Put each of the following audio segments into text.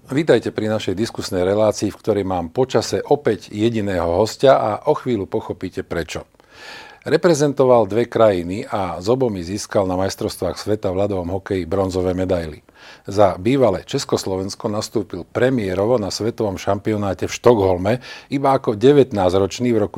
Vítajte pri našej diskusnej relácii, v ktorej mám počase opäť jediného hostia a o chvíľu pochopíte prečo. Reprezentoval dve krajiny a z obomi získal na majstrovstvách sveta v ľadovom hokeji bronzové medaily. Za bývalé Československo nastúpil premiérovo na svetovom šampionáte v Štokholme iba ako 19-ročný v roku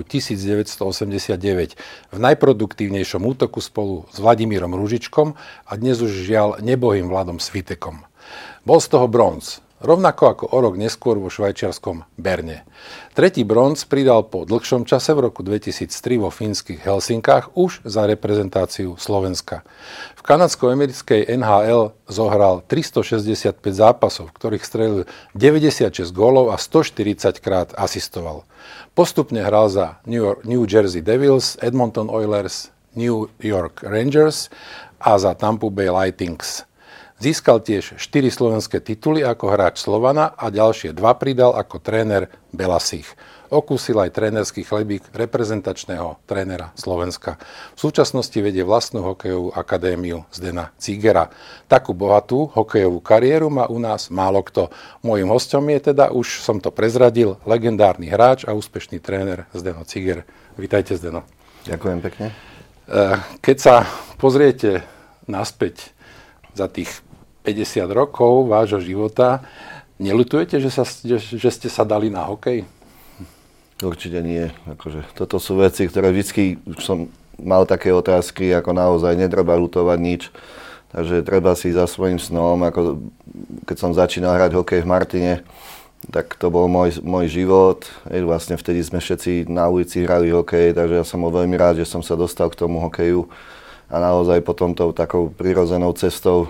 1989 v najproduktívnejšom útoku spolu s Vladimírom Ružičkom a dnes už žiaľ nebohým Vladom Svitékom. Bol z toho bronz, rovnako ako o rok neskôr vo švajčiarskom Berne. Tretí bronz pridal po dlhšom čase v roku 2003 vo fínskych Helsinkách už za reprezentáciu Slovenska. V kanadsko-americkej NHL zohral 365 zápasov, v ktorých strelil 96 gólov a 140 krát asistoval. Postupne hral za New Jersey Devils, Edmonton Oilers, New York Rangers a za Tampa Bay Lightnings. Získal tiež 4 slovenské tituly ako hráč Slovana a ďalšie 2 pridal ako tréner Belasích. Okúsil aj trénerský chlebík reprezentačného trénera Slovenska. V súčasnosti vedie vlastnú hokejovú akadémiu Zdena Cigera. Takú bohatú hokejovú kariéru má u nás málo kto. Mojím hosťom je teda, už som to prezradil, legendárny hráč a úspešný tréner Zdeno Ciger. Vítajte, Zdeno. Ďakujem pekne. Keď sa pozriete naspäť za tých 50 rokov vášho života, neľutujete, že ste sa dali na hokej? Určite nie. Toto sú veci, ktoré vždycky už som mal také otázky, ako naozaj netreba ľutovať nič. Takže treba si za svojím snom, ako keď som začínal hrať hokej v Martine, tak to bol môj život. Vlastne vtedy sme všetci na ulici hrali hokej, takže ja som bol veľmi rád, že som sa dostal k tomu hokeju. A naozaj potom tou takou prirodzenou cestou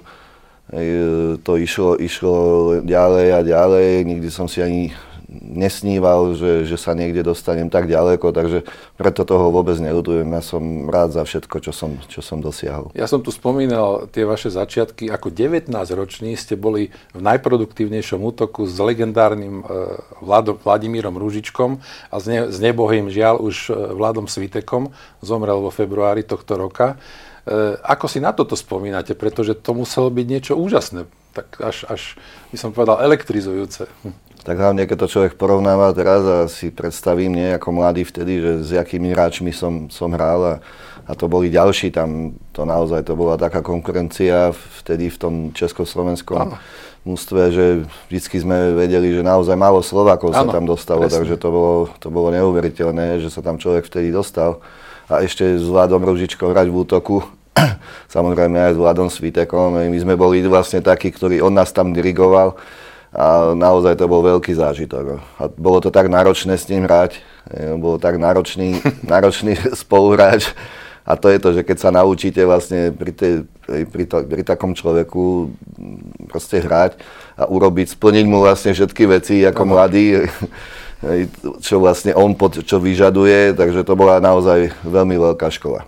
to išlo ďalej a ďalej. Nikdy som si ani nesníval, že sa niekde dostanem tak ďaleko, takže preto toho vôbec neľutujem. Ja som rád za všetko, čo som dosiahol. Ja som tu spomínal tie vaše začiatky. Ako 19-roční ste boli v najproduktívnejšom útoku s legendárnym Vladimírom Ružičkom a s nebohým žiaľ už Vladom Svitékom. Zomrel vo februári tohto roka. Ako si na toto spomínate? Pretože to muselo byť niečo úžasné. Tak až by som povedal, elektrizujúce. Tak hlavne, keď to človek porovnáva teraz a si predstavím, nie, ako mladý vtedy, že s jakými hráčmi som hral a to boli ďalší, tam to naozaj to bola taká konkurencia vtedy v tom československom mústve, že vždycky sme vedeli, že naozaj málo Slovákov sa tam dostalo, presne. Takže to bolo neuveriteľné, že sa tam človek vtedy dostal. A ešte s Vladom Ružičkom hrať v útoku, samozrejme aj s Vladom Svitékom. My sme boli vlastne takí, on nás tam dirigoval a naozaj to bol veľký zážitok. A bolo to tak náročné s ním hrať, bolo tak náročný spoluhráč. A to je to, že keď sa naučíte vlastne pri takom človeku proste hrať a splniť mu vlastne všetky veci ako mladý, čo vlastne on čo vyžaduje, takže to bola naozaj veľmi veľká škola.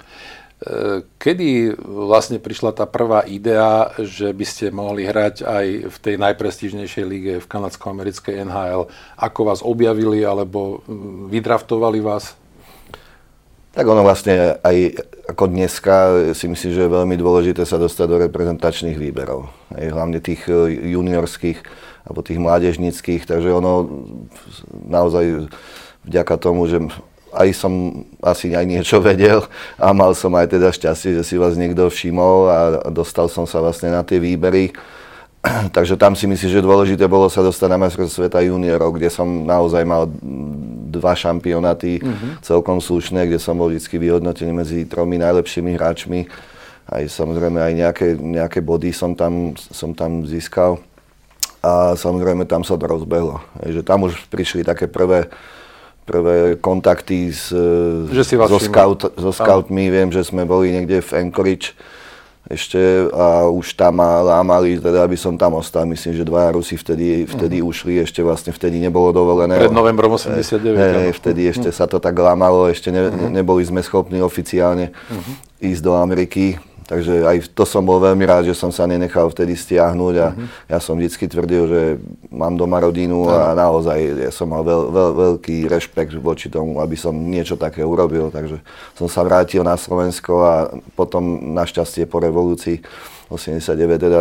Kedy vlastne prišla tá prvá idea, že by ste mohli hrať aj v tej najprestížnejšej lige v kanadsko-americkej NHL? Ako vás objavili alebo vydraftovali vás? Tak ono vlastne aj ako dneska si myslím, že je veľmi dôležité sa dostať do reprezentačných výberov. Hlavne tých juniorských alebo tých mládežníckych, takže ono naozaj vďaka tomu, že aj som asi aj niečo vedel a mal som aj teda šťastie, že si vás niekto všimol a dostal som sa vlastne na tie výbery. Takže tam si myslím, že dôležité bolo sa dostať na majstrovstvá sveta juniorov, kde som naozaj mal 2 šampionáty celkom slušné, kde som bol vždy vyhodnotený medzi 3 najlepšími hráčmi. Aj samozrejme aj nejaké body som tam získal. A samozrejme tam sa to rozbehlo. Že tam už prišli také prvé kontakty so scoutmi. Viem, že sme boli niekde v Anchorage ešte a už tam ma lámali, teda aby som tam ostal. Myslím, že 2 Rusi vtedy ušli, ešte vlastne vtedy nebolo dovolené. Pred novembrom 89. Vtedy ešte sa to tak lámalo, ešte neboli sme schopní oficiálne ísť do Ameriky. Takže aj to som bol veľmi rád, že som sa nenechal vtedy stiahnuť a ja som vždycky tvrdil, že mám doma rodinu a naozaj ja som mal veľký rešpekt voči tomu, aby som niečo také urobil. Takže som sa vrátil na Slovensko a potom našťastie po revolúcii 89 teda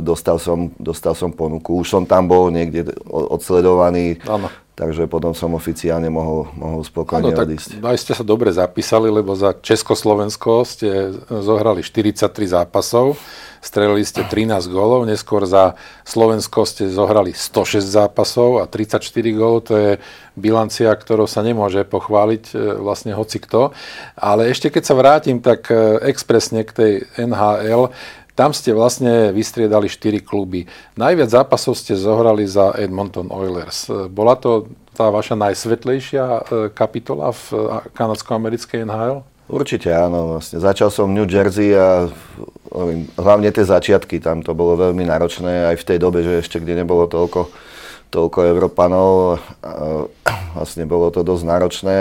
dostal som ponuku. Už som tam bol niekde odsledovaný, takže potom som oficiálne mohol spokojne odísť. Aj ste sa dobre zapísali, lebo za Československo ste zohrali 43 zápasov, strelili ste 13 gólov, neskôr za Slovensko ste zohrali 106 zápasov a 34 gólov, to je bilancia, ktorou sa nemôže pochváliť vlastne hocikto. Ale ešte keď sa vrátim tak expresne k tej NHL, tam ste vlastne vystriedali 4 kluby. Najviac zápasov ste zohrali za Edmonton Oilers. Bola to tá vaša najsvetlejšia kapitola v kanadsko-americkej NHL? Určite áno. Vlastne začal som v New Jersey a hlavne tie začiatky, tam to bolo veľmi náročné aj v tej dobe, že ešte kde nebolo toľko Európanov. Vlastne bolo to dosť náročné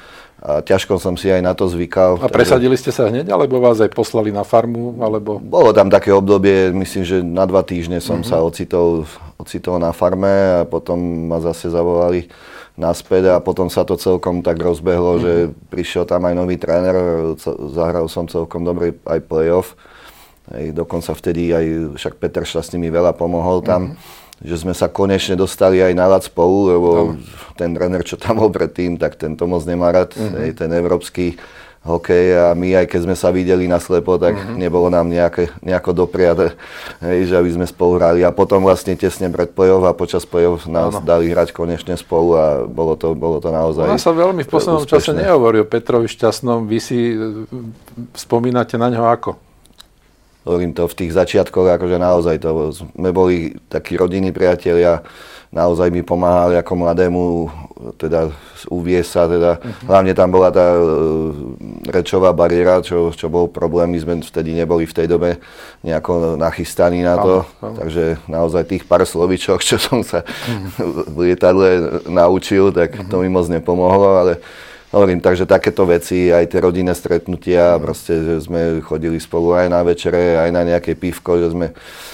a ťažko som si aj na to zvykal. A presadili ste sa hneď, alebo vás aj poslali na farmu? Alebo... Bolo tam také obdobie, myslím, že na 2 týždne som sa ocitol na farme a potom ma zase zavolali naspäť a potom sa to celkom tak rozbehlo, že prišiel tam aj nový tréner, zahral som celkom dobre aj playoff. Dokonca vtedy aj však Peter Šta s nimi veľa pomohol tam. Že sme sa konečne dostali aj na ľad spolu, lebo ten tréner, čo tam bol predtým, tak ten to moc nemá rád, ten európsky hokej a my aj keď sme sa videli naslepo, tak nebolo nám nejako dopriate, že aby sme spolu hrali a potom vlastne tesne pred play-off a počas play-off nás dali hrať konečne spolu a bolo to naozaj Ona sa veľmi v poslednom čase nehovorí o Petrovi Šťastnom, vy si spomínate na ňo ako? Hovorím to v tých začiatkoch, akože naozaj to, sme boli takí rodinní priatelia, naozaj mi pomáhali ako mladému, teda uviesť sa, teda hlavne tam bola tá rečová bariéra, čo bol problém, my sme vtedy neboli v tej dobe nejako nachystaní na to, takže naozaj tých pár slovíčok, čo som sa v lietadle naučil, tak to mi moc nepomohlo, ale hovorím, takže takéto veci, aj tie rodinné stretnutia, proste, že sme chodili spolu aj na večere, aj na nejaké pivko, že sme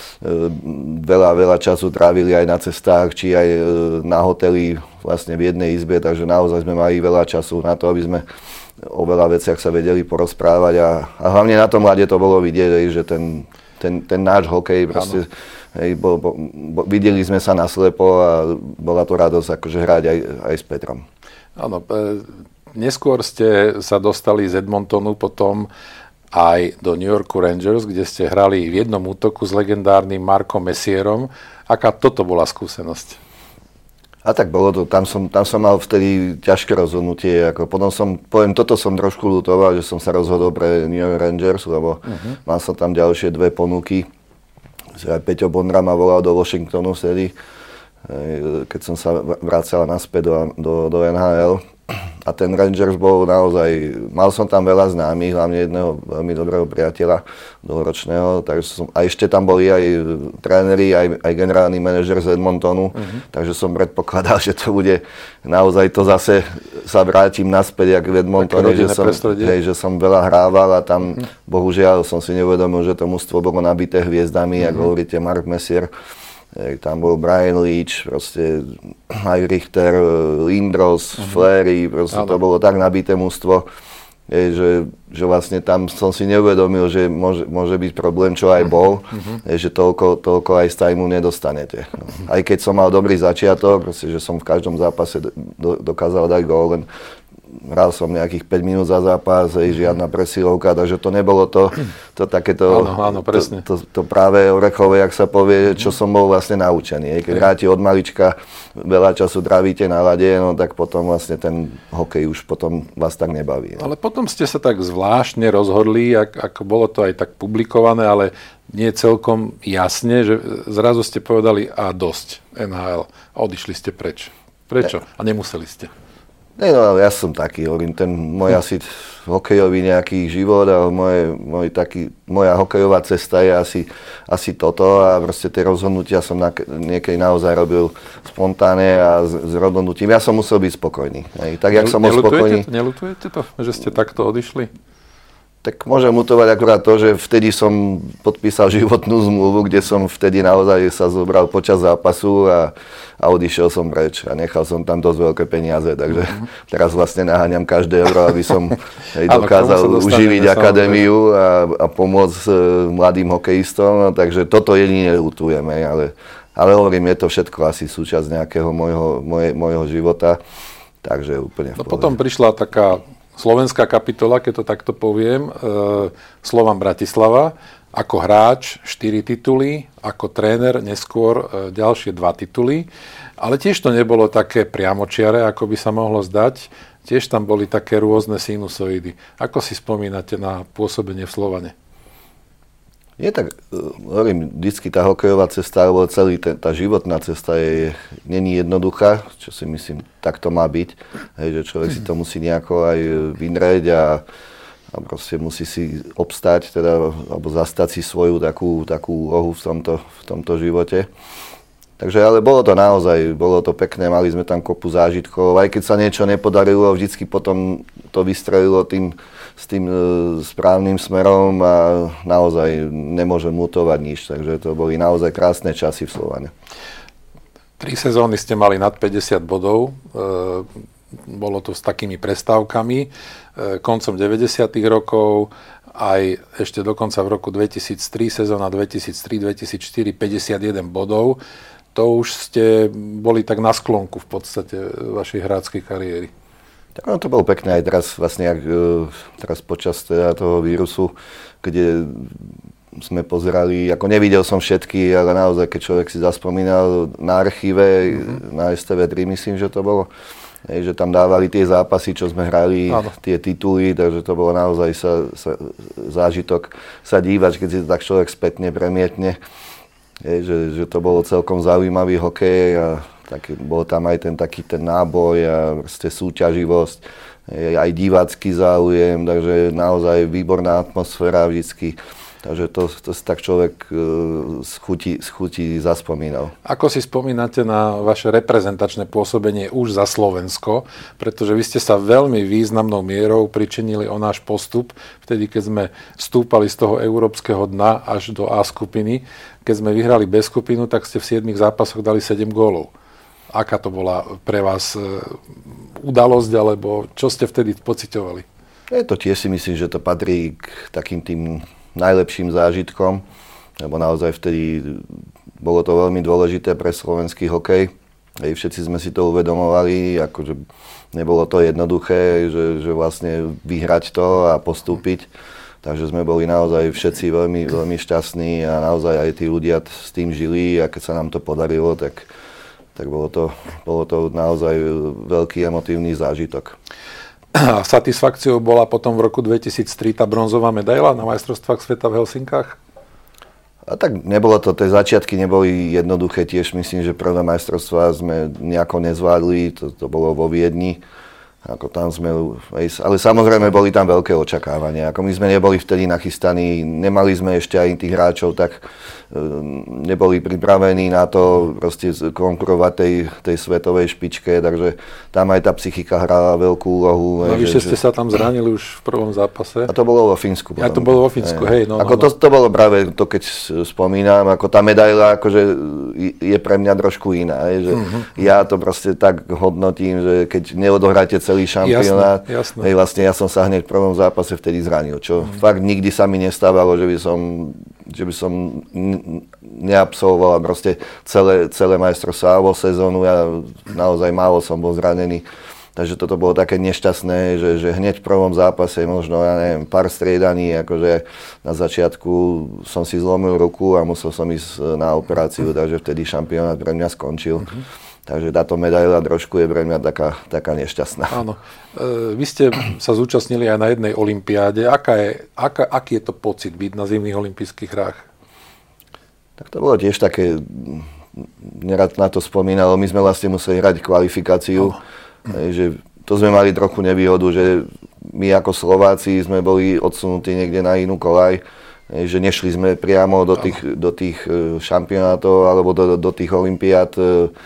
veľa času trávili aj na cestách, či aj na hoteli vlastne v jednej izbe, takže naozaj sme mali veľa času na to, aby sme o veľa veciach sa vedeli porozprávať a hlavne na tom mlade to bolo vidieť, že ten náš hokej proste, videli sme sa naslepo a bola to radosť akože hrať aj s Petrom. Áno, neskôr ste sa dostali z Edmontonu potom aj do New Yorku Rangers, kde ste hrali v jednom útoku s legendárnym Markom Messierom. Aká toto bola skúsenosť? A tak bolo to, tam som mal vtedy ťažké rozhodnutie. Potom toto som trošku ľutoval, že som sa rozhodol pre New York Rangers, lebo mal som tam ďalšie 2 ponuky. Peťo Bondra ma volal do Washingtonu vtedy, keď som sa vracal naspäť do NHL. A ten Rangers bol naozaj, mal som tam veľa známych, hlavne jedného veľmi dobrého priateľa dlhoročného, a ešte tam boli aj tréneri, aj generálny manažer z Edmontonu, takže som predpokladal, že to bude naozaj to zase sa vrátim naspäť, jak v Edmontone, že som veľa hrával a tam bohužiaľ som si neuvedomil, že to mužstvo bolo nabité hviezdami, ako hovoríte Mark Messier. Tam bol Brian Leach, proste aj Richter, Lindros, Fleury, proste to bolo tak nabité mužstvo, že vlastne tam som si neuvedomil, že môže byť problém, čo aj bol, že toľko aj z tajmu nedostanete. Aj keď som mal dobrý začiatok, proste, že som v každom zápase dokázal dať gól, len hral som nejakých 5 minút za zápas, žiadna presilovka, takže to nebolo to takéto, áno, presne. To práve orechové, jak sa povie, čo som bol vlastne naučený. Keď hráte od malička, veľa času trávíte na ľade, no tak potom vlastne ten hokej už potom vás tak nebaví. No. Ale potom ste sa tak zvláštne rozhodli, ako bolo to aj tak publikované, ale nie celkom jasne, že zrazu ste povedali a dosť NHL a odišli ste preč. Prečo? A nemuseli ste. No, ja som taký, hovorím, ten môj asi hokejový nejaký život a moja hokejová cesta je asi toto a proste tie rozhodnutia som niekedy naozaj robil spontánne a s rozhodnutím. Ja som musel byť spokojný. Tak, jak som bol spokojný. Neľutujete to, že ste takto odišli? Tak môžem mutovať akurát to, že vtedy som podpísal životnú zmluvu, kde som vtedy naozaj sa zobral počas zápasu a odišiel som preč a nechal som tam dosť veľké peniaze, takže teraz vlastne naháňam každé euro, aby som dokázal uživiť akadémiu a pomôcť mladým hokejistom, takže toto jedine ľutujeme, ale hovorím, je to všetko asi súčasť nejakého môjho života, takže úplne v pohode. Potom prišla taká slovenská kapitola, keď to takto poviem, Slovan Bratislava, ako hráč 4 tituly, ako tréner neskôr ďalšie 2 tituly, ale tiež to nebolo také priamočiare, ako by sa mohlo zdať, tiež tam boli také rôzne sinusoidy. Ako si spomínate na pôsobenie v Slovane? Je tak, hovorím, vždycky tá hokejová cesta, alebo tá životná cesta není jednoduchá, čo si myslím, tak to má byť. Hej, že človek si to musí nejako aj vynrieť a proste musí si obstať, teda, alebo zastať si svoju takú úlohu v tomto živote. Takže, ale bolo to pekné, mali sme tam kopu zážitkov, aj keď sa niečo nepodarilo, vždycky potom to vystrelilo s tým správnym smerom a naozaj nemôžem mutovať nič, takže to boli naozaj krásne časy v Slovane. 3 sezóny ste mali nad 50 bodov, bolo to s takými prestávkami, koncom 90. rokov, aj ešte dokonca v roku 2003, sezóna 2003-2004, 51 bodov. To už ste boli tak na sklonku v podstate vašej hráckej kariéry. Tak to bolo pekné aj teraz, vlastne, teraz počas toho vírusu, kde sme pozerali, ako nevidel som všetky, ale naozaj, keď človek si zaspomínal na archíve, na STV3, myslím, že to bolo, že tam dávali tie zápasy, čo sme hrali, tie tituly, takže to bolo naozaj zážitok sa dívať, keď si to tak človek spätne premietne. Že to bolo celkom zaujímavý hokej a bol tam aj ten náboj a súťaživosť, aj divácky záujem, takže naozaj výborná atmosféra vždycky. Takže to tak človek z chutí zaspomínal. Ako si spomínate na vaše reprezentačné pôsobenie už za Slovensko, pretože vy ste sa veľmi významnou mierou pričinili o náš postup, vtedy keď sme stúpali z toho európskeho dna až do A skupiny. Keď sme vyhrali B skupinu, tak ste v 7 zápasoch dali 7 gólov. Aká to bola pre vás udalosť, alebo čo ste vtedy pociťovali? To tiež si myslím, že to patrí k takým tým najlepším zážitkom, lebo naozaj vtedy bolo to veľmi dôležité pre slovenský hokej. Všetci sme si to uvedomovali, akože nebolo to jednoduché, že vlastne vyhrať to a postúpiť. Takže sme boli naozaj všetci veľmi, veľmi šťastní a naozaj aj tí ľudia s tým žili a keď sa nám to podarilo, tak bolo to naozaj veľký emotívny zážitok. Satisfakciou bola potom v roku 2003 tá bronzová medaila na majstrovstvách sveta v Helsinkách? A tak nebolo to, tie začiatky neboli jednoduché, tiež myslím, že prvé majstrovstvá sme nejako nezvládli, to bolo vo Viedni. Ako tam sme, ale samozrejme boli tam veľké očakávania. Ako my sme neboli vtedy nachystaní, nemali sme ešte aj tých hráčov, tak neboli pripravení na to proste konkurovať tej svetovej špičke, takže tam aj tá psychika hrala veľkú úlohu. Navyše ste sa tam zranili už v prvom zápase. A to bolo vo Fínsku. A to bolo vo Fínsku, hej. To bolo práve to, keď spomínam, ako tá medaila akože je pre mňa trošku iná. Že ja to proste tak hodnotím, že keď neodohráte celý šampionát, jasné. Vlastne ja som sa hneď v prvom zápase vtedy zranil, čo fakt nikdy sa mi nestávalo, že by som neabsolvoval proste celé majstrovstvá alebo sezónu, ja naozaj málo som bol zranený. Takže toto bolo také nešťastné, že hneď v prvom zápase možno, ja neviem, pár striedaní, akože na začiatku som si zlomil ruku a musel som ísť na operáciu, takže vtedy šampionát pre mňa skončil. Takže táto medaila trošku je pre mňa taká nešťastná. Áno. Vy ste sa zúčastnili aj na jednej olympiáde. Aký je to pocit byť na zimných olympijských hrách? Tak to bolo tiež také, nerad na to spomínal, my sme vlastne museli hrať kvalifikáciu, že to sme mali trochu nevýhodu, že my ako Slováci sme boli odsunutí niekde na inú koľaj, že nešli sme priamo do tých šampionátov alebo do tých olympiád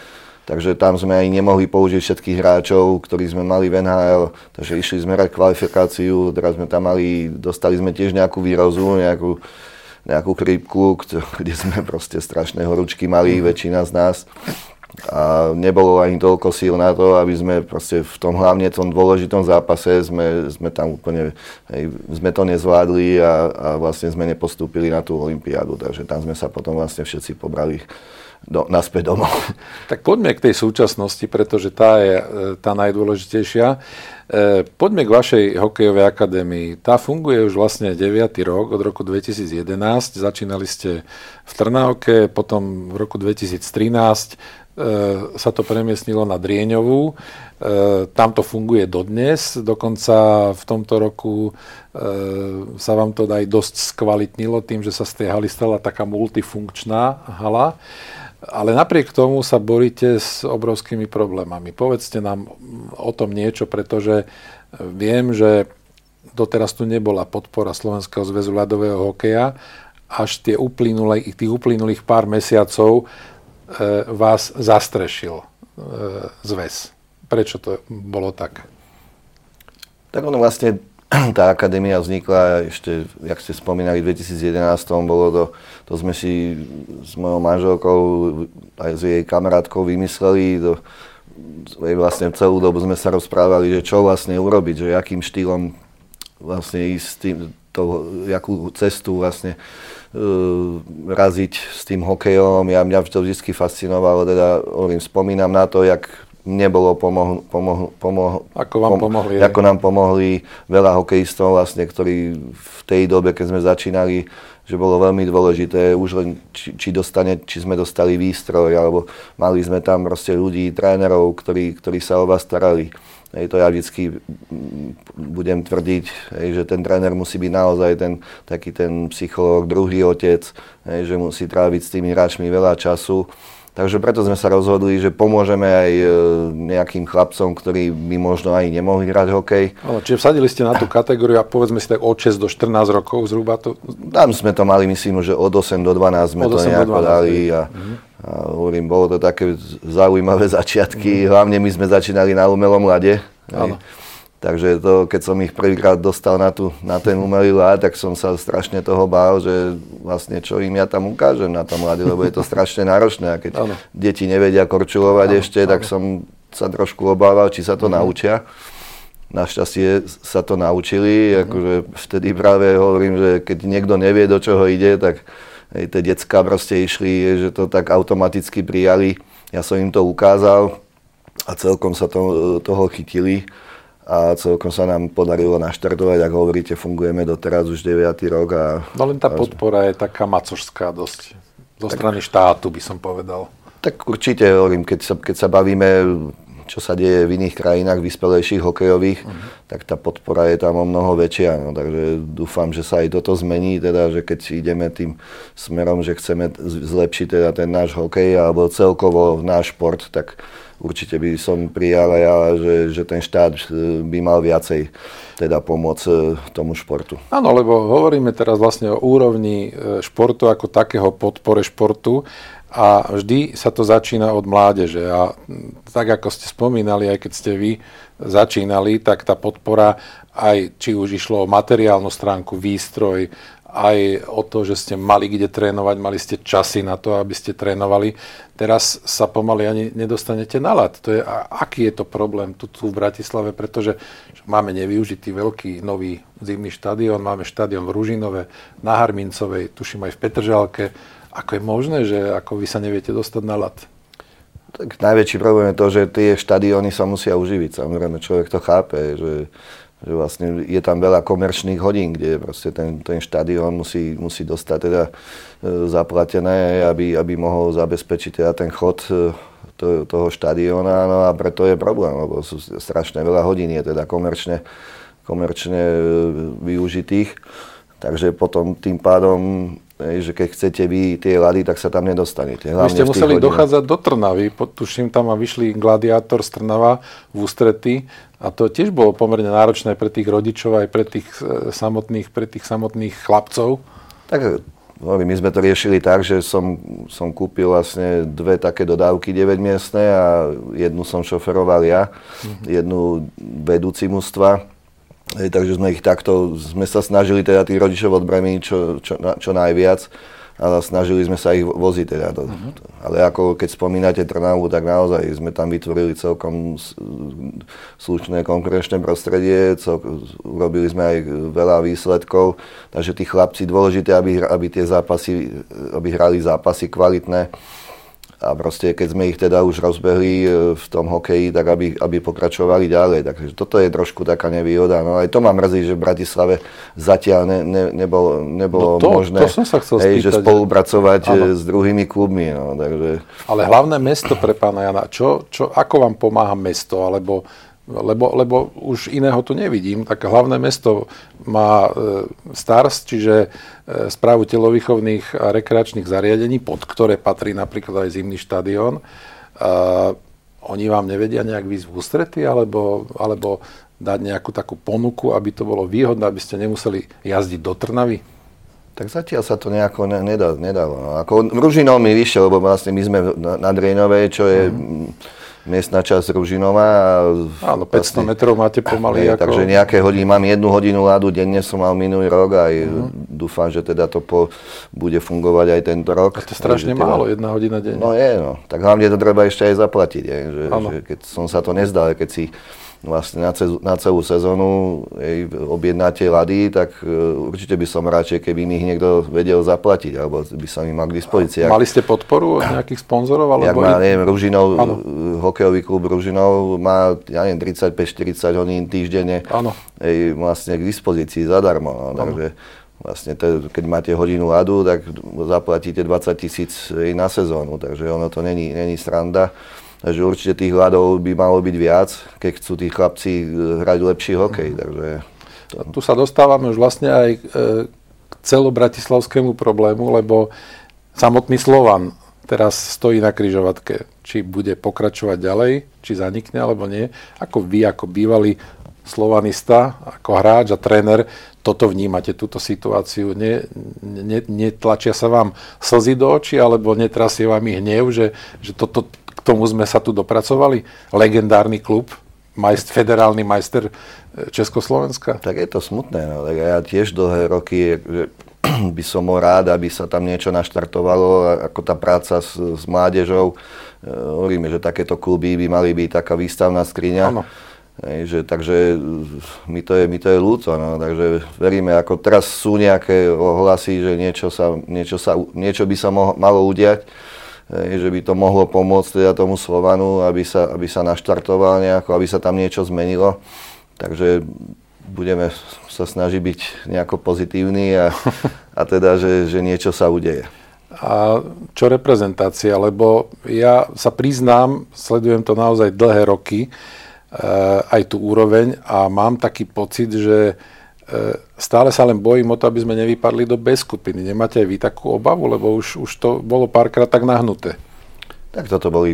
takže tam sme aj nemohli použiť všetkých hráčov, ktorí sme mali v NHL, takže išli sme hrať kvalifikáciu, teraz sme tam dostali sme tiež nejakú výrozu, nejakú chrípku, kde sme proste strašné horúčky mali, väčšina z nás. A nebolo ani toľko síl na to, aby sme proste v tom hlavne tom dôležitom zápase sme tam úplne, sme to nezvládli a vlastne sme nepostúpili na tú olympiádu, takže tam sme sa potom vlastne všetci pobrali naspäť domov. Tak poďme k tej súčasnosti, pretože tá je tá najdôležitejšia. Poďme k vašej hokejovej akadémii. Tá funguje už vlastne 9. rok, od roku 2011. Začínali ste v Trnávke, potom v roku 2013 sa to premiestnilo na Drieňovú. Tam to funguje dodnes. Dokonca v tomto roku sa vám to aj dosť skvalitnilo tým, že sa z tej haly stala taká multifunkčná hala. Ale napriek tomu sa boríte s obrovskými problémami. Povedzte nám o tom niečo, pretože viem, že doteraz tu nebola podpora Slovenského zväzu ľadového hokeja. Až tých uplynulých pár mesiacov vás zastrešil zväz. Prečo to bolo tak? Tak ono vlastne, tá akadémia vznikla ešte, jak ste spomínali, v 2011. Bolo to sme si s mojou manželkou aj s jej kamarátkou vymysleli. Vlastne celú dobu sme sa rozprávali, že čo vlastne urobiť, že akým štýlom vlastne ísť s tým, jakú cestu vlastne raziť s tým hokejom. Mňa to vždy fascinovalo, teda spomínam na to, jak mne bolo ako nám pomohli veľa hokejistov, vlastne, ktorí v tej dobe, keď sme začínali, že bolo veľmi dôležité už len, či sme dostali výstroj, alebo mali sme tam proste ľudí, trénerov, ktorí sa o vás starali. To ja vždycky budem tvrdiť, že ten tréner musí byť naozaj taký ten psychológ, druhý otec, že musí tráviť s tými hráčmi veľa času. Takže preto sme sa rozhodli, že pomôžeme aj nejakým chlapcom, ktorí by možno aj nemohli hrať hokej. Čiže vsadili ste na tú kategóriu a povedzme si tak od 6 do 14 rokov zhruba to? Tam sme to mali, myslím, že od 8 do 12 sme to nejako dali a hovorím, bolo to také zaujímavé začiatky. Hlavne my sme začínali na umelom ľade. Takže keď som ich prvýkrát dostal na ten umelý ľad, tak som sa strašne toho bál, že vlastne čo im ja tam ukážem na tom ľade, lebo je to strašne náročné. A keď deti nevedia korčulovať ešte, tak som sa trošku obával, či sa to naučia. Našťastie sa to naučili, akože vtedy práve hovorím, že keď niekto nevie, do čoho ide, tak tie decká proste išli, že to tak automaticky prijali. Ja som im to ukázal a celkom sa toho chytili. A celkom sa nám podarilo naštartovať, ako hovoríte, fungujeme doteraz už 9. rok. No len tá podpora je taká macožská dosť, zo strany štátu by som povedal. Tak určite, hovorím, keď sa bavíme, čo sa deje v iných krajinách vyspelejších hokejových, tak tá podpora je tam o mnoho väčšia. No, takže dúfam, že sa aj toto zmení, teda, že keď ideme tým smerom, že chceme zlepšiť teda ten náš hokej alebo celkovo náš šport, tak určite by som prijal aj ja, že ten štát by mal viacej teda pomôcť tomu športu. Áno, lebo hovoríme teraz vlastne o úrovni športu ako takého, podpore športu a vždy sa to začína od mládeže. A tak ako ste spomínali, aj keď ste vy začínali, tak tá podpora aj či už išlo o materiálnu stránku, výstroj, aj o to, že ste mali kde trénovať, mali ste časy na to, aby ste trénovali. Teraz sa pomaly ani nedostanete na ľad. Aký je to problém tu v Bratislave, pretože máme nevyužitý veľký nový zimný štadión, máme štadión v Ružinove, na Harmincovej, tuším aj v Petržalke. Ako je možné, že ako vy sa neviete dostať na ľad? Tak najväčší problém je to, že tie štadióny sa musia uživiť. Samozrejme, človek to chápe, že vlastne je tam veľa komerčných hodín, kde proste ten štadión musí dostať teda zaplatené, aby mohol zabezpečiť teda ten chod toho štadióna. No a preto je problém, lebo sú strašne veľa hodín je teda komerčne využitých. Takže potom tým pádom, že keď chcete vy tie ľady, tak sa tam nedostanete. Vy ste museli dochádzať do Trnavy, tuším, tam vyšli Gladiátor z Trnava v ústrety a to tiež bolo pomerne náročné pre tých rodičov aj pre tých samotných chlapcov. Tak my sme to riešili tak, že som kúpil vlastne 2 také dodávky 9-miestne a jednu som šoferoval ja, jednu vedúci mužstva. Takže sme sa snažili teda tých rodičov odbremeniť čo najviac. Ale snažili sme sa ich voziť teda. Ale ako keď spomínate Trnavu, tak naozaj sme tam vytvorili celkom slušné konkurenčné prostredie, urobili sme aj veľa výsledkov, takže tí chlapci dôležité, aby hrali zápasy kvalitné. A proste, keď sme ich teda už rozbehli v tom hokeji, tak aby pokračovali ďalej. Takže toto je trošku taká nevýhoda. No aj to ma mrzí, že v Bratislave zatiaľ nebolo možné že spolupracovať s druhými klubmi. No, takže... Ale hlavné mesto pre pána Jana, ako vám pomáha mesto? Lebo už iného tu nevidím, tak hlavné mesto má STARS, čiže správu telovýchovných a rekreačných zariadení, pod ktoré patrí napríklad aj zimný štadión. Oni vám nevedia nejak výjsť v ústrety, alebo dať nejakú takú ponuku, aby to bolo výhodné, aby ste nemuseli jazdiť do Trnavy? Tak zatiaľ sa to nejako nedalo. No. Ako Ružinov mi vyšiel, lebo vlastne my sme na Drejnovej, čo je miestna časť Ružinova. Áno, 500 metrov máte pomaly. Takže nejaké hodiny, mám 1 hodinu ľadu denne, som mal minulý rok a dúfam, že teda to bude fungovať aj tento rok. A to je strašne málo, 1 hodina denne. No je, no. Tak hlavne to treba ešte aj zaplatiť. Že keď som sa to nezdal, keď si vlastne na celú sezónu objednáte ľady, tak určite by som radšej, keby mi ich niekto vedel zaplatiť, alebo by som im mal k dispozícii. Mali ste podporu od nejakých sponzorov? Alebo Ružinov, hokejový klub Ružinov má, 35-40 hodín týždenne vlastne k dispozícii zadarmo. No, takže vlastne keď máte hodinu ľadu, tak zaplatíte 20 000 na sezónu, takže ono to není sranda. Takže určite tých ľadov by malo byť viac, keď chcú tí chlapci hrať lepší hokej. Takže tu sa dostávame už vlastne aj k celobratislavskému problému, lebo samotný Slovan teraz stojí na križovatke. Či bude pokračovať ďalej, či zanikne, alebo nie. Ako vy, ako bývalý slovanista, ako hráč a tréner, toto vnímate, túto situáciu? Netlačia sa vám slzy do očí, alebo netrasie vám ich hnev, že toto... K tomu sme sa tu dopracovali. Legendárny klub, federálny majster Československa. Tak je to smutné. No. Tak ja tiež dlhé roky že by som bol rád, aby sa tam niečo naštartovalo, ako tá práca s mládežou. Hovoríme, že takéto kluby by mali byť taká výstavná skriňa. Takže mi to je ľúto. No. Takže veríme, ako teraz sú nejaké ohlasy, že niečo by sa malo udiať. Že by to mohlo pomôcť teda tomu Slovanu, aby sa naštartoval nejako, aby sa tam niečo zmenilo. Takže budeme sa snažiť byť nejako pozitívni a teda, že niečo sa udeje. A čo reprezentácia? Lebo ja sa priznám, sledujem to naozaj dlhé roky, aj tú úroveň a mám taký pocit, že stále sa len bojím o to, aby sme nevypadli do B skupiny. Nemáte aj vy takú obavu? Lebo už to bolo párkrát tak nahnuté. Tak toto boli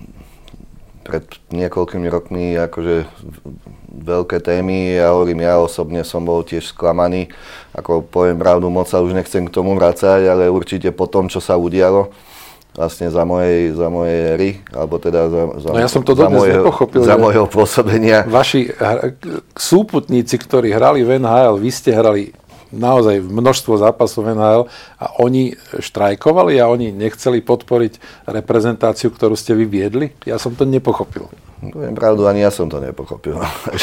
pred niekoľkými rokmi akože veľké témy. Ja osobne som bol tiež sklamaný. Ako poviem pravdu, moc sa už nechcem k tomu vracať, ale určite po tom, čo sa udialo, vlastne za mojej éry, alebo teda ja som to dodnes nepochopil, za môjho pôsobenia. Vaši súputníci, ktorí hrali v NHL, vy ste hrali naozaj množstvo zápasov v NHL a oni štrajkovali a oni nechceli podporiť reprezentáciu, ktorú ste vy viedli? Ja som to nepochopil. Poviem pravdu, ani ja som to nepochopil.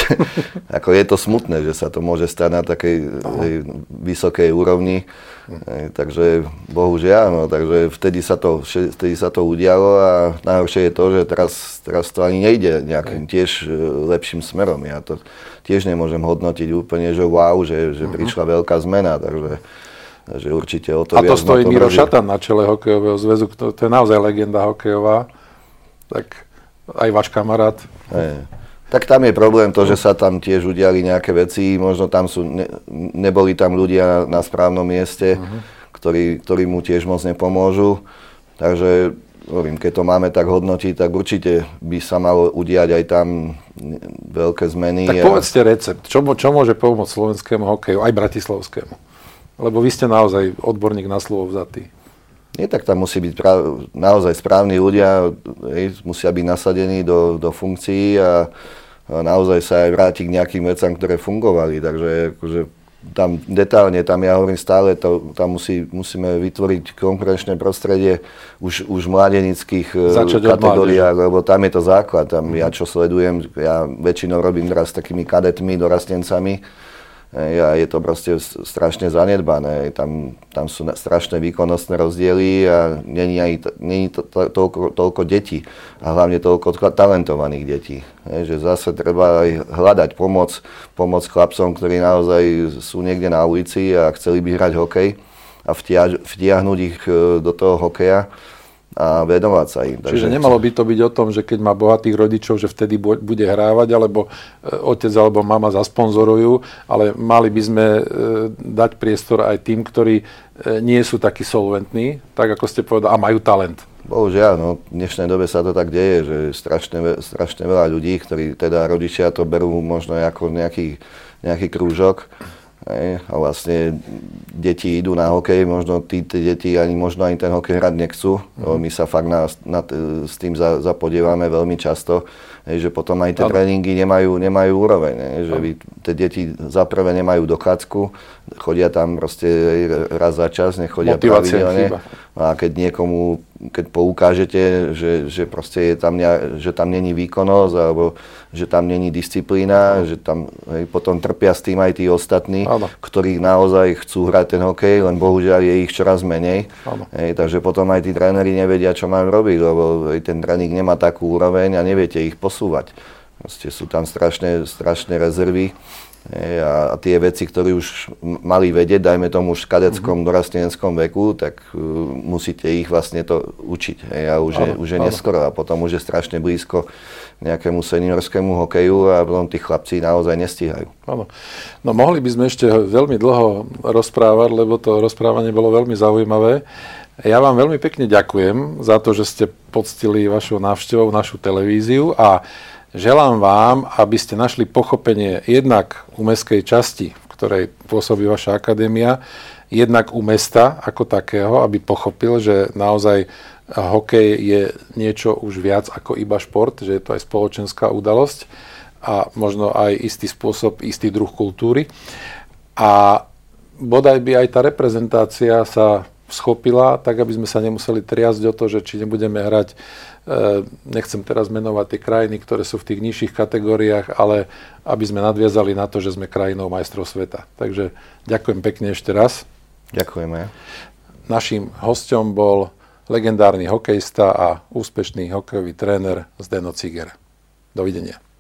Ako je to smutné, že sa to môže stať na takej vysokej úrovni. Takže bohužiaľ, no, takže vtedy sa to udialo a najhoršie je to, že teraz to ani nejde nejakým tiež lepším smerom. Ja to tiež nemôžem hodnotiť úplne, že wow, že prišla veľká zmena, takže určite o to viac. A to stojí Miro Šatan na čele hokejového zväzu, to je naozaj legenda hokejová, tak aj váš kamarát. Tak tam je problém to, že sa tam tiež udiali nejaké veci, možno tam neboli tam ľudia na správnom mieste, ktorí mu tiež moc nepomôžu. Takže hovorím, keď to máme tak hodnotiť, tak určite by sa malo udiať aj tam veľké zmeny. Tak povedzte recept, čo môže pomôcť slovenskému hokeju, aj bratislavskému? Lebo vy ste naozaj odborník na slovo vzatý. Nie, tak tam musí byť naozaj správni ľudia, musia byť nasadení do funkcií a naozaj sa aj vrátiť k nejakým vecam, ktoré fungovali. Takže akože tam detálne, tam ja hovorím stále, tam musíme vytvoriť konkurenčné prostredie už v mladenických kategóriách, lebo tam je to základ. Tam ja čo sledujem, ja väčšinou robím teraz s takými kadetmi, dorastencami, a je to proste strašne zanedbané. Tam sú strašné výkonnostné rozdiely a není toľko detí a hlavne toľko talentovaných detí. Že zase treba aj hľadať pomoc chlapcom, ktorí naozaj sú niekde na ulici a chceli by hrať hokej a vtiahnuť ich do toho hokeja a venovať sa im. Čiže nemalo by to byť o tom, že keď má bohatých rodičov, že vtedy bude hrávať, alebo otec alebo mama zasponzorujú, ale mali by sme dať priestor aj tým, ktorí nie sú takí solventní, tak ako ste povedali, a majú talent. Bohužiaľ, no, v dnešnej dobe sa to tak deje, že strašne veľa ľudí, ktorí teda rodičia to berú možno ako nejaký krúžok, a vlastne deti idú na hokej, možno tí deti možno ani ten hokej hrať nechcú. My sa fakt s tým zapodievame veľmi často, že potom aj tie tréningy nemajú úroveň. Že tie deti za prvé nemajú dochádzku, chodia tam proste raz za čas, nechodia pravidelne. A keď poukážete, že proste že tam není výkonnosť, alebo že tam není disciplína, že tam potom trpia s tým aj tí ostatní, ktorí naozaj chcú hrať ten hokej, len bohužiaľ je ich čoraz menej. Takže potom aj tí tréneri nevedia, čo majú robiť, lebo ten tréning nemá takú úroveň a neviete ich posúvať. Proste sú tam strašné rezervy. A tie veci, ktoré už mali vedieť, dajme tomu už v kadetskom dorasteneckom veku, tak musíte ich vlastne to učiť. A už je neskoro a potom už je strašne blízko nejakému seniorskému hokeju a potom tí chlapci naozaj nestíhajú. Áno. No mohli by sme ešte veľmi dlho rozprávať, lebo to rozprávanie bolo veľmi zaujímavé. Ja vám veľmi pekne ďakujem za to, že ste poctili vašou návštevou našu televíziu a želám vám, aby ste našli pochopenie jednak u mestskej časti, v ktorej pôsobí vaša akadémia, jednak u mesta ako takého, aby pochopil, že naozaj hokej je niečo už viac ako iba šport, že je to aj spoločenská udalosť a možno aj istý spôsob, istý druh kultúry. A bodaj by aj tá reprezentácia sa schopila, tak aby sme sa nemuseli triasť o to, že či nebudeme hrať, nechcem teraz menovať tie krajiny, ktoré sú v tých nižších kategóriách, ale aby sme nadviazali na to, že sme krajinou majstrov sveta. Takže ďakujem pekne ešte raz. Ďakujeme. Naším hosťom bol legendárny hokejista a úspešný hokejový tréner Zdeno Ciger. Dovidenia.